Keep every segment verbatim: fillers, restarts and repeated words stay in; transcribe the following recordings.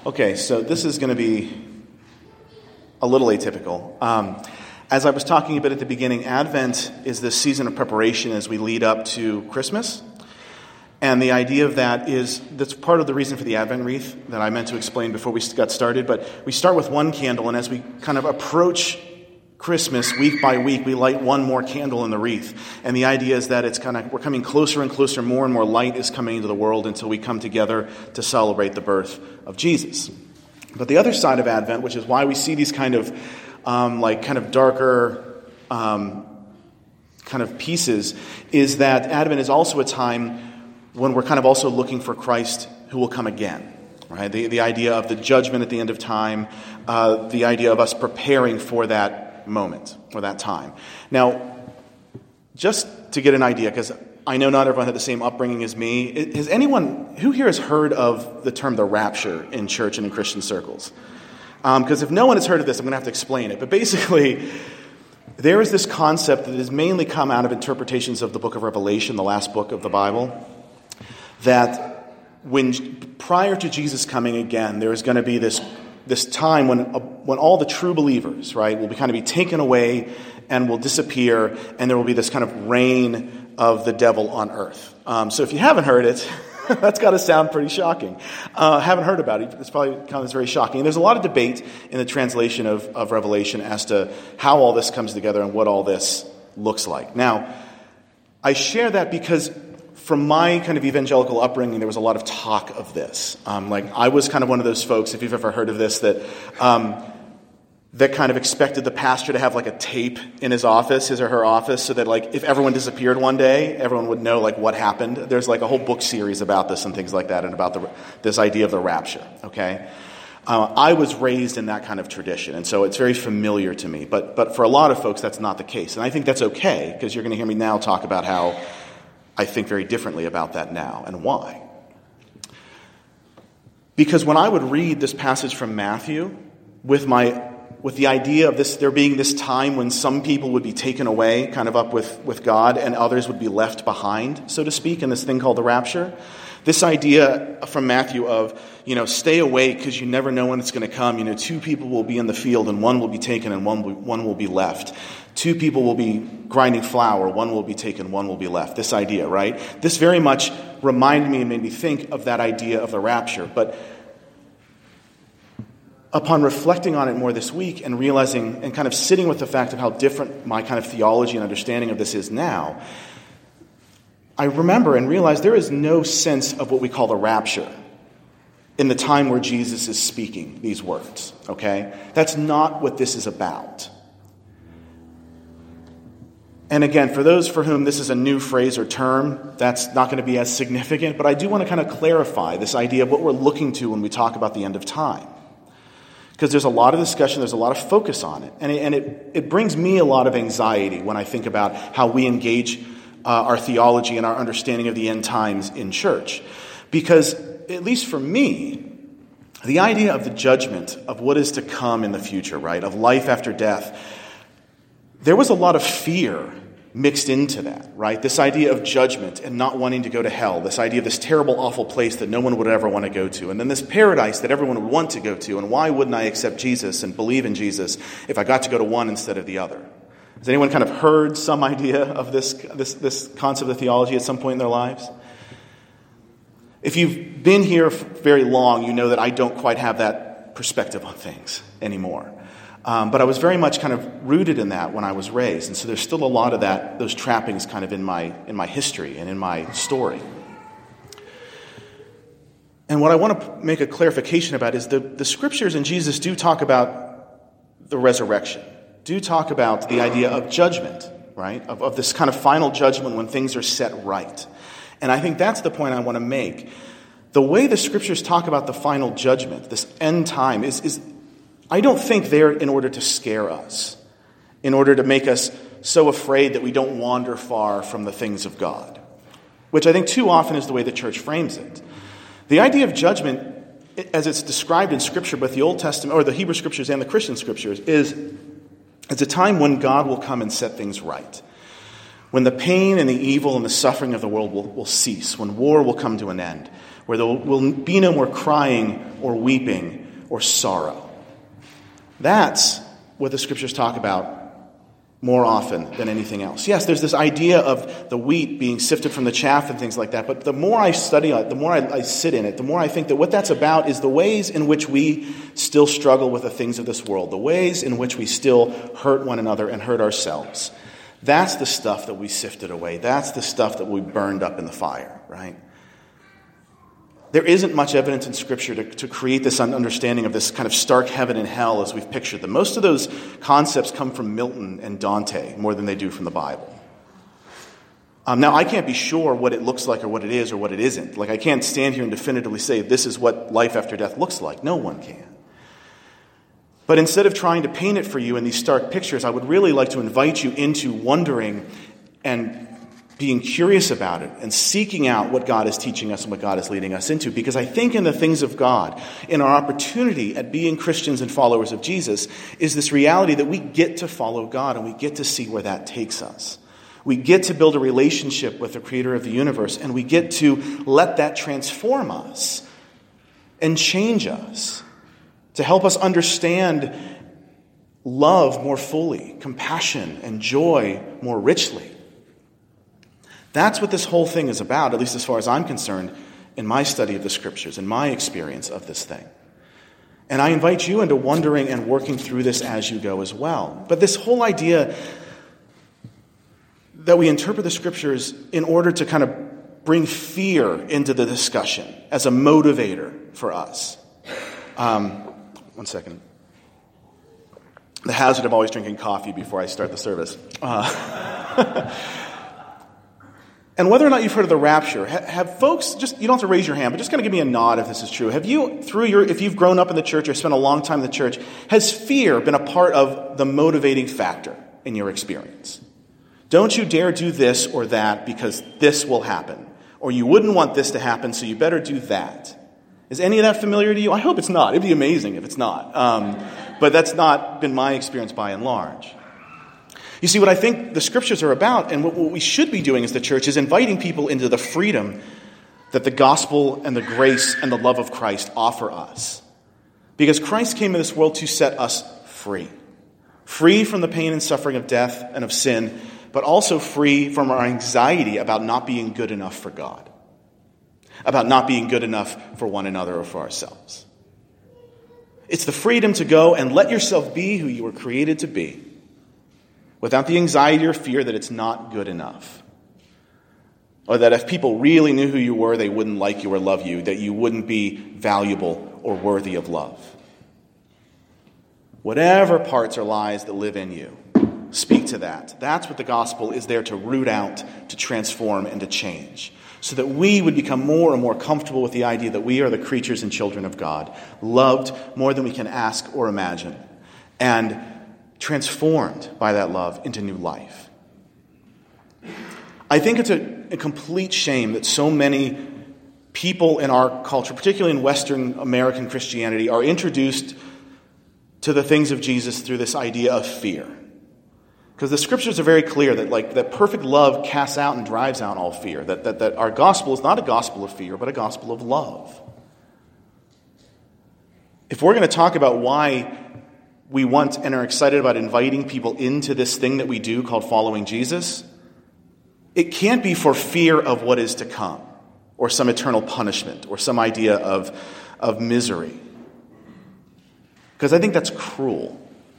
Okay, so this is going to be a little atypical. Um, as I was talking a bit at the beginning, Advent is this season of preparation as we lead up to Christmas. And the idea of that is, that's part of the reason for the Advent wreath that I meant to explain before we got started. But we start with one candle, and as we kind of approach Christmas week by week, we light one more candle in the wreath. And the idea is that it's kind of, we're coming closer and closer, more and more light is coming into the world until we come together to celebrate the birth of Jesus. But the other side of Advent, which is why we see these kind of, um, like kind of darker um, kind of pieces, is that Advent is also a time when we're kind of also looking for Christ who will come again. Right? The, the idea of the judgment at the end of time, uh, the idea of us preparing for that moment or that time. Now, just to get an idea, because I know not everyone had the same upbringing as me, has anyone, who here has heard of the term the rapture in church and in Christian circles? Because um, if no one has heard of this, I'm going to have to explain it. But basically, there is this concept that has mainly come out of interpretations of the book of Revelation, the last book of the Bible, that when prior to Jesus coming again, there is going to be this this time when uh, when all the true believers, right, will be kind of be taken away and will disappear, and there will be this kind of reign of the devil on earth. Um, so if you haven't heard it, that's got to sound pretty shocking. Uh, haven't heard about it, it's probably kind of very shocking. And there's a lot of debate in the translation of, of Revelation as to how all this comes together and what all this looks like. Now, I share that because from my kind of evangelical upbringing, there was a lot of talk of this. Um, like, I was kind of one of those folks, if you've ever heard of this, that um, that kind of expected the pastor to have like a tape in his office, his or her office, so that like if everyone disappeared one day, everyone would know like what happened. There's like a whole book series about this and things like that, and about the this idea of the rapture. Okay, uh, I was raised in that kind of tradition, and so it's very familiar to me. But but for a lot of folks, that's not the case, and I think that's okay, because you're going to hear me now talk about how I think very differently about that now, and why. Because when I would read this passage from Matthew with my with the idea of this there being this time when some people would be taken away, kind of up with, with God, and others would be left behind, so to speak, in this thing called the rapture, this idea from Matthew of, you know, stay away because you never know when it's going to come. You know, two people will be in the field and one will be taken and one will, one will be left. Two people will be grinding flour, one will be taken, one will be left. This idea, right? This very much reminded me and made me think of that idea of the rapture. But upon reflecting on it more this week and realizing and kind of sitting with the fact of how different my kind of theology and understanding of this is now, I remember and realized there is no sense of what we call the rapture in the time where Jesus is speaking these words, okay? That's not what this is about. And again, for those for whom this is a new phrase or term, that's not going to be as significant, but I do want to kind of clarify this idea of what we're looking to when we talk about the end of time. Because there's a lot of discussion, there's a lot of focus on it, and it, and it, it brings me a lot of anxiety when I think about how we engage uh, our theology and our understanding of the end times in church. Because, at least for me, the idea of the judgment of what is to come in the future, right, of life after death, there was a lot of fear mixed into that, right? This idea of judgment and not wanting to go to hell, this idea of this terrible, awful place that no one would ever want to go to, and then this paradise that everyone would want to go to, and why wouldn't I accept Jesus and believe in Jesus if I got to go to one instead of the other? Has anyone kind of heard some idea of this, this, this concept of theology at some point in their lives? If you've been here very long, you know that I don't quite have that perspective on things anymore. Um, but I was very much kind of rooted in that when I was raised. And so there's still a lot of that, those trappings kind of in my in my history and in my story. And what I want to make a clarification about is the, the scriptures and Jesus do talk about the resurrection, do talk about the idea of judgment, right? Of, of this kind of final judgment when things are set right. And I think that's the point I want to make. The way the scriptures talk about the final judgment, this end time, is is I don't think they're in order to scare us, in order to make us so afraid that we don't wander far from the things of God, which I think too often is the way the church frames it. The idea of judgment, as it's described in Scripture, both the Old Testament, or the Hebrew Scriptures and the Christian Scriptures, is it's a time when God will come and set things right, when the pain and the evil and the suffering of the world will, will cease, when war will come to an end, where there will be no more crying or weeping or sorrow. That's what the scriptures talk about more often than anything else. Yes, there's this idea of the wheat being sifted from the chaff and things like that, but the more I study it, the more I, I sit in it, the more I think that what that's about is the ways in which we still struggle with the things of this world, the ways in which we still hurt one another and hurt ourselves. That's the stuff that we sifted away. That's the stuff that we burned up in the fire, right? There isn't much evidence in Scripture to, to create this understanding of this kind of stark heaven and hell as we've pictured them. Most of those concepts come from Milton and Dante more than they do from the Bible. Um, now, I can't be sure what it looks like or what it is or what it isn't. Like, I can't stand here and definitively say this is what life after death looks like. No one can. But instead of trying to paint it for you in these stark pictures, I would really like to invite you into wondering and being curious about it and seeking out what God is teaching us and what God is leading us into. Because I think in the things of God, in our opportunity at being Christians and followers of Jesus, is this reality that we get to follow God and we get to see where that takes us. We get to build a relationship with the creator of the universe, and we get to let that transform us and change us to help us understand love more fully, compassion and joy more richly. That's what this whole thing is about, at least as far as I'm concerned, in my study of the Scriptures, in my experience of this thing. And I invite you into wondering and working through this as you go as well. But this whole idea that we interpret the Scriptures in order to kind of bring fear into the discussion as a motivator for us. Um, one second. The hazard of always drinking coffee before I start the service. Uh, And whether or not you've heard of the rapture, have folks, just, you don't have to raise your hand, but just kind of give me a nod if this is true. Have you, through your, if you've grown up in the church or spent a long time in the church, has fear been a part of the motivating factor in your experience? Don't you dare do this or that because this will happen. Or you wouldn't want this to happen, so you better do that. Is any of that familiar to you? I hope it's not. It'd be amazing if it's not. Um, but that's not been my experience by and large. You see, what I think the Scriptures are about, and what, what we should be doing as the church, is inviting people into the freedom that the gospel and the grace and the love of Christ offer us. Because Christ came in this world to set us free. Free from the pain and suffering of death and of sin, but also free from our anxiety about not being good enough for God. About not being good enough for one another or for ourselves. It's the freedom to go and let yourself be who you were created to be, without the anxiety or fear that it's not good enough. Or that if people really knew who you were, they wouldn't like you or love you, that you wouldn't be valuable or worthy of love. Whatever parts or lies that live in you, speak to that. That's what the gospel is there to root out, to transform, and to change. So that we would become more and more comfortable with the idea that we are the creatures and children of God, loved more than we can ask or imagine, and transformed by that love into new life. I think it's a, a complete shame that so many people in our culture, particularly in Western American Christianity, are introduced to the things of Jesus through this idea of fear. Because the Scriptures are very clear that like that perfect love casts out and drives out all fear. That, that, that our gospel is not a gospel of fear, but a gospel of love. If we're going to talk about why we want and are excited about inviting people into this thing that we do called following Jesus, it can't be for fear of what is to come, or some eternal punishment, or some idea of, of misery. Because I think that's cruel.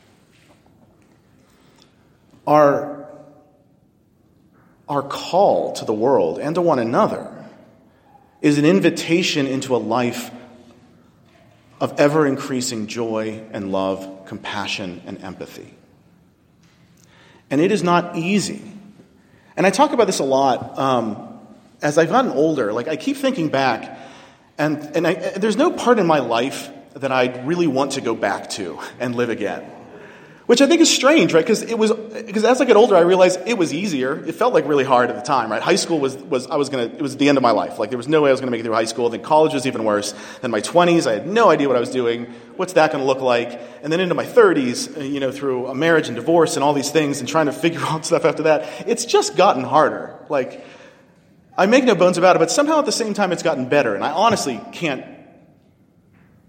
Our, our call to the world and to one another is an invitation into a life of ever-increasing joy and love, compassion and empathy. And it is not easy. And I talk about this a lot um, as I've gotten older. Like, I keep thinking back, and, and I, there's no part in my life that I really want to go back to and live again. Which I think is strange, right? Because it was because as I get older, I realized it was easier. It felt like really hard at the time, right? High school was was I was gonna it was the end of my life. Like there was no way I was gonna make it through high school. Then college was even worse. Then my twenties, I had no idea what I was doing. What's that going to look like? And then into my thirties, you know, through a marriage and divorce and all these things, and trying to figure out stuff after that. It's just gotten harder. Like I make no bones about it, but somehow at the same time, it's gotten better. And I honestly can't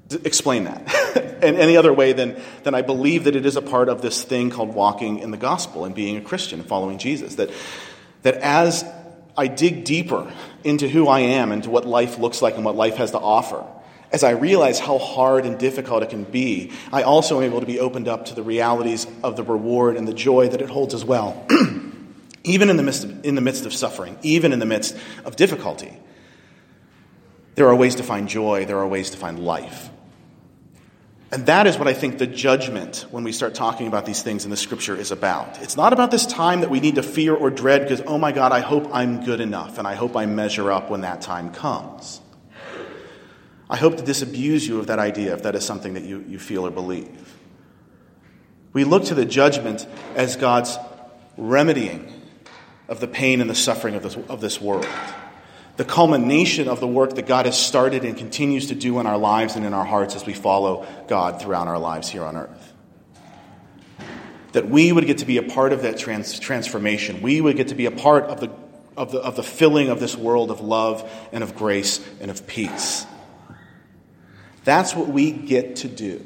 d- explain that in any other way than, than I believe that it is a part of this thing called walking in the gospel and being a Christian and following Jesus. That, that as I dig deeper into who I am and to what life looks like and what life has to offer, as I realize how hard and difficult it can be, I also am able to be opened up to the realities of the reward and the joy that it holds as well. Even in the midst of, in the midst of suffering, even in the midst of difficulty, there are ways to find joy, there are ways to find life. And that is what I think the judgment, when we start talking about these things in the Scripture, is about. It's not about this time that we need to fear or dread because, oh my God, I hope I'm good enough and I hope I measure up when that time comes. I hope to disabuse you of that idea if that is something that you, you feel or believe. We look to the judgment as God's remedying of the pain and the suffering of this, of this world. The culmination of the work that God has started and continues to do in our lives and in our hearts as we follow God throughout our lives here on earth. That we would get to be a part of that trans- transformation. We would get to be a part of the, of the, of the filling of this world of love and of grace and of peace. That's what we get to do.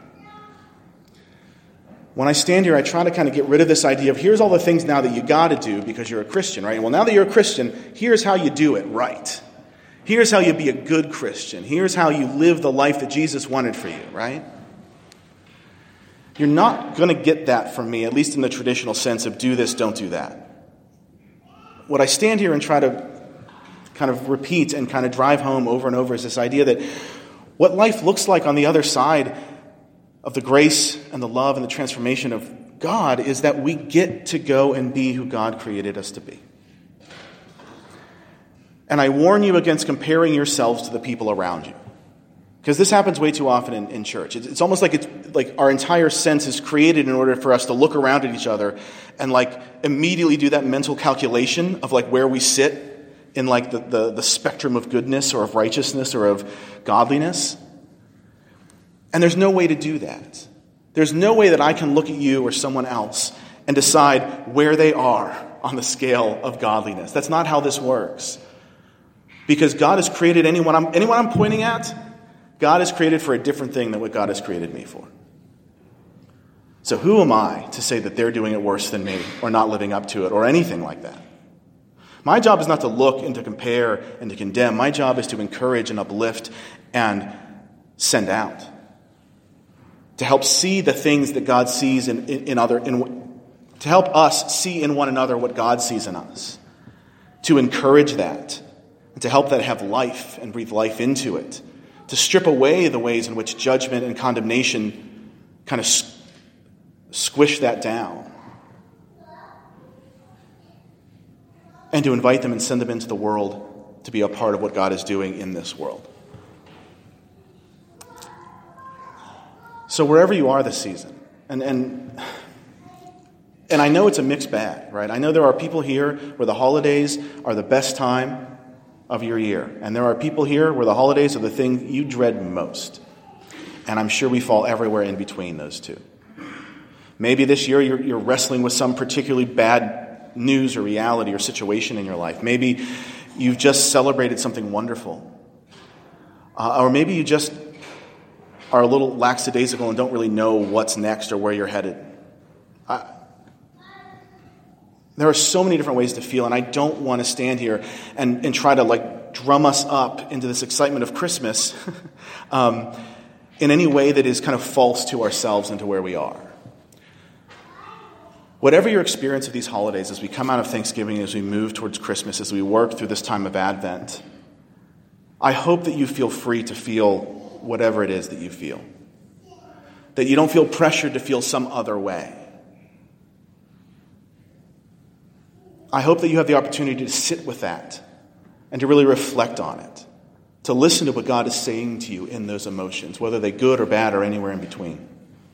When I stand here, I try to kind of get rid of this idea of here's all the things now that you got to do because you're a Christian, right? Well, now that you're a Christian, here's how you do it right. Here's how you be a good Christian. Here's how you live the life that Jesus wanted for you, right? You're not going to get that from me, at least in the traditional sense of do this, don't do that. What I stand here and try to kind of repeat and kind of drive home over and over is this idea that what life looks like on the other side of the grace and the love and the transformation of God is that we get to go and be who God created us to be. And I warn you against comparing yourselves to the people around you. Because this happens way too often in, in church. It's, it's almost like it's like our entire sense is created in order for us to look around at each other and like immediately do that mental calculation of like where we sit in like the, the, the spectrum of goodness or of righteousness or of godliness. And there's no way to do that. There's no way that I can look at you or someone else and decide where they are on the scale of godliness. That's not how this works. Because God has created anyone I'm, anyone I'm pointing at, God is created for a different thing than what God has created me for. So who am I to say that they're doing it worse than me or not living up to it or anything like that? My job is not to look and to compare and to condemn. My job is to encourage and uplift and send out. To help see the things that God sees in, in, in other, in, to help us see in one another what God sees in us. To encourage that. And to help that have life and breathe life into it. To strip away the ways in which judgment and condemnation kind of squish that down. And to invite them and send them into the world to be a part of what God is doing in this world. So wherever you are this season, and, and, and I know it's a mixed bag, right? I know there are people here where the holidays are the best time of your year. And there are people here where the holidays are the thing you dread most. And I'm sure we fall everywhere in between those two. Maybe this year you're, you're wrestling with some particularly bad news or reality or situation in your life. Maybe you've just celebrated something wonderful. Uh, or maybe you just are a little lackadaisical and don't really know what's next or where you're headed. I, there are so many different ways to feel, and I don't want to stand here and, and try to like drum us up into this excitement of Christmas um, in any way that is kind of false to ourselves and to where we are. Whatever your experience of these holidays, as we come out of Thanksgiving, as we move towards Christmas, as we work through this time of Advent, I hope that you feel free to feel whatever it is that you feel. That you don't feel pressured to feel some other way. I hope that you have the opportunity to sit with that and to really reflect on it. To listen to what God is saying to you in those emotions, whether they're good or bad or anywhere in between.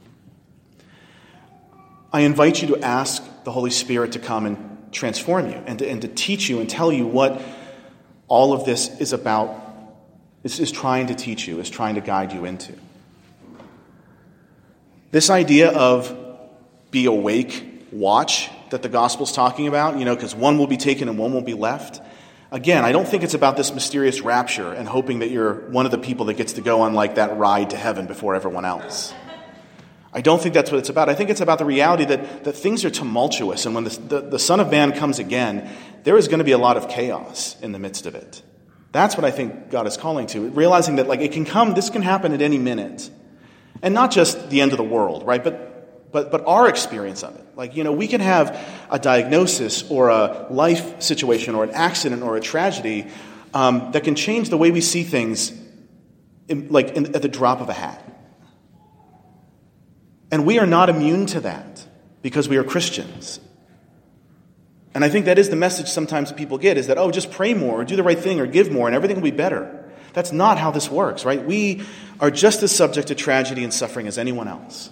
I invite you to ask the Holy Spirit to come and transform you and to, and to teach you and tell you what all of this is about, is, is trying to teach you, is trying to guide you into. This idea of be awake, watch, that the gospel's talking about, you know, because one will be taken and one will be left. Again, I don't think it's about this mysterious rapture and hoping that you're one of the people that gets to go on like that ride to heaven before everyone else. I don't think that's what it's about. I think it's about the reality that, that things are tumultuous, and when the, the, the Son of Man comes again, there is going to be a lot of chaos in the midst of it. That's what I think God is calling to, realizing that like it can come, this can happen at any minute. And not just the end of the world, right? But but but our experience of it. Like, you know, we can have a diagnosis or a life situation or an accident or a tragedy um, that can change the way we see things in, like in, at the drop of a hat. And we are not immune to that because we are Christians. And I think that is the message sometimes people get, is that, oh, just pray more or do the right thing or give more and everything will be better. That's not how this works, right? We are just as subject to tragedy and suffering as anyone else.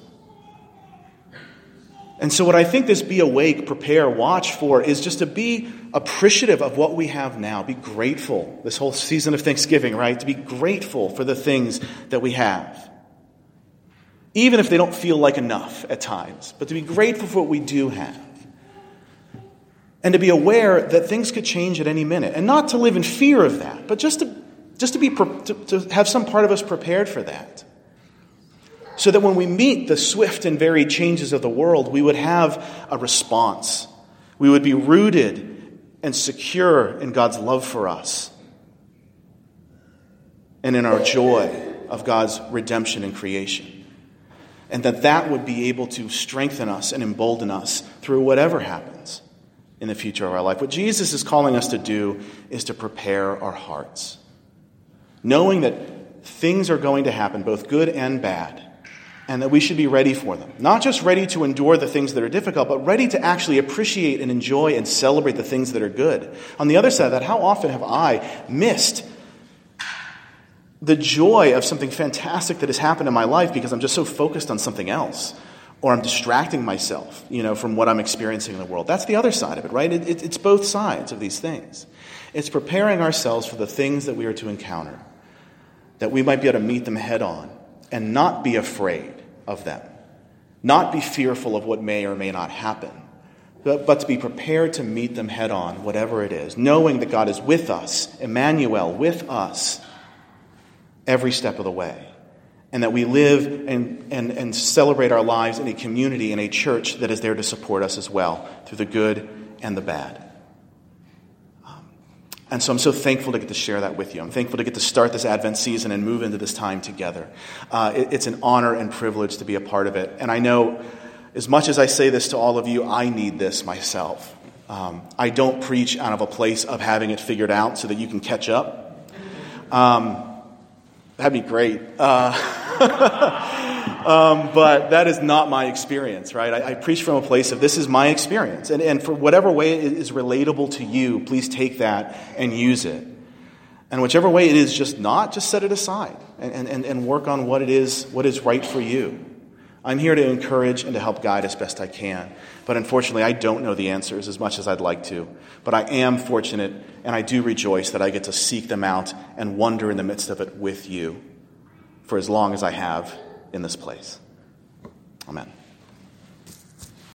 And so what I think this be awake, prepare, watch for is just to be appreciative of what we have now. Be grateful. This whole season of Thanksgiving, right? To be grateful for the things that we have. Even if they don't feel like enough at times. But to be grateful for what we do have. And to be aware that things could change at any minute. And not to live in fear of that, but just to Just to be to, to have some part of us prepared for that. So that when we meet the swift and varied changes of the world, we would have a response. We would be rooted and secure in God's love for us. And in our joy of God's redemption and creation. And that that would be able to strengthen us and embolden us through whatever happens in the future of our life. What Jesus is calling us to do is to prepare our hearts. Knowing that things are going to happen, both good and bad, and that we should be ready for them. Not just ready to endure the things that are difficult, but ready to actually appreciate and enjoy and celebrate the things that are good. On the other side of that, how often have I missed the joy of something fantastic that has happened in my life because I'm just so focused on something else, or I'm distracting myself, you know, from what I'm experiencing in the world. That's the other side of it, right? It, it, it's both sides of these things. It's preparing ourselves for the things that we are to encounter, that we might be able to meet them head on and not be afraid of them, not be fearful of what may or may not happen, but, but to be prepared to meet them head on, whatever it is, knowing that God is with us, Emmanuel, with us, every step of the way, and that we live and, and, and celebrate our lives in a community, in a church that is there to support us as well, through the good and the bad. And so I'm so thankful to get to share that with you. I'm thankful to get to start this Advent season and move into this time together. Uh, it, it's an honor and privilege to be a part of it. And I know, as much as I say this to all of you, I need this myself. Um, I don't preach out of a place of having it figured out so that you can catch up. Um, that'd be great. Uh, Um, but that is not my experience, right? I, I preach from a place of this is my experience. And, and for whatever way it is relatable to you, please take that and use it. And whichever way it is just not, just set it aside and, and, and work on what it is, what is right for you. I'm here to encourage and to help guide as best I can. But unfortunately, I don't know the answers as much as I'd like to. But I am fortunate, and I do rejoice that I get to seek them out and wander in the midst of it with you for as long as I have in this place. Amen.